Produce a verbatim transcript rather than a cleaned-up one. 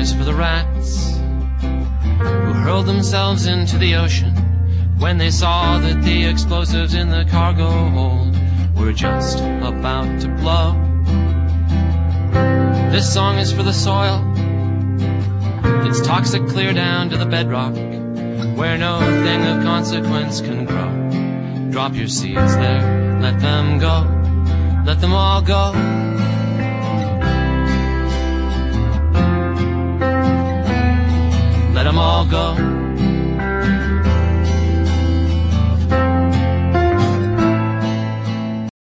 is for the rats who hurled themselves into the ocean when they saw that the explosives in the cargo hold were just about to blow. This song is for the soil that's toxic clear down to the bedrock, where no thing of consequence can grow. Drop your seeds there, let them go, let them all go. Let them all go.